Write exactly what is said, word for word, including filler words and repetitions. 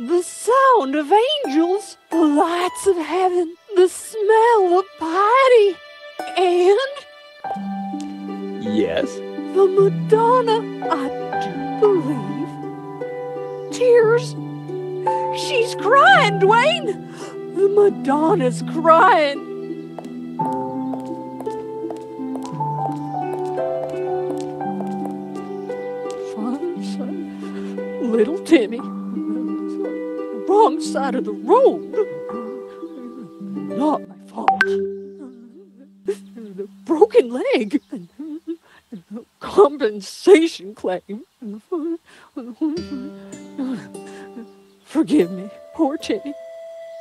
The sound of angels, the lights of heaven, the smell of piety, and... Yes? The Madonna, I do believe. Tears. She's crying, Dwayne. The Madonna's crying. Fun, son. Little Timmy. Wrong side of the road. Not my fault. The broken leg. Compensation claim. Forgive me, poor Timmy.